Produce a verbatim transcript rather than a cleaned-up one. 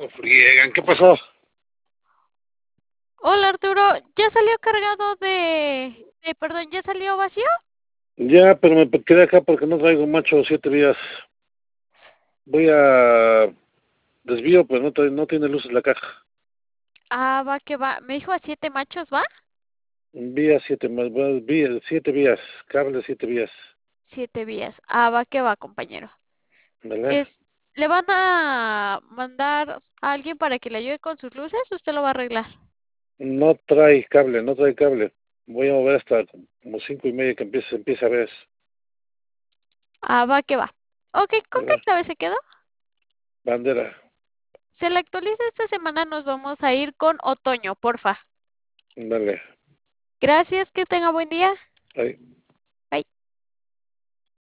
friegan, ¿qué pasó? Hola Arturo, ¿ya salió cargado de, de, perdón, ya salió vacío? Ya, pero me quedé acá porque no traigo macho siete vías. Voy a desvío, pues no, trae- no tiene luces la caja. Ah, va que va. Me dijo a siete machos, ¿va? Vía siete más, va- vía, siete vías, cable siete vías, Siete vías. Ah, va que va, compañero. ¿verdad? Es, ¿le van a mandar a alguien para que le ayude con sus luces? ¿Usted lo va a arreglar? No trae cable, no trae cable. Voy a mover hasta como cinco y media que empiece, empiece a ver, Ah, va que va. Ok, ¿con qué ¿verdad? clave se quedó? Bandera, Se le actualiza esta semana, nos vamos a ir con otoño, porfa. dale. Gracias, que tenga buen día. Ahí.